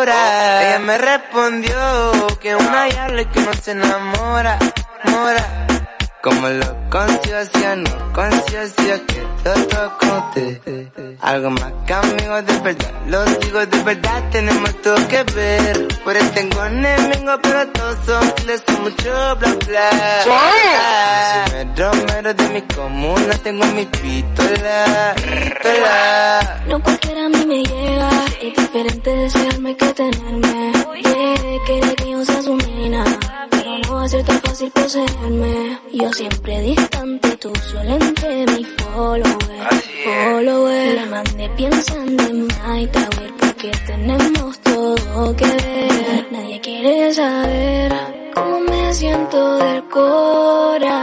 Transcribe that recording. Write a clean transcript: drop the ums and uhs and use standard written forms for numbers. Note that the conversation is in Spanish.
ahora. Ella me respondió que una diabla y que no se enamora, mora. Como lo conciencia, no conciencia, que todo con usted. Algo más que amigos de verdad, los digo de verdad, tenemos todo que ver. Por eso tengo enemigos, pero todos son les son mucho bla bla. Soy mero de mi comuna, tengo mi pistola. No cualquiera a mí me llega, es diferente desearme que tenerme. Quiere que yo sea su nena, pero no va a ser tan fácil poseerme. Yo siempre distante, tú solo entre mi follower. Le mandé pensando en My Tower, porque tenemos todo que ver. Nadie quiere saber cómo me siento del cora.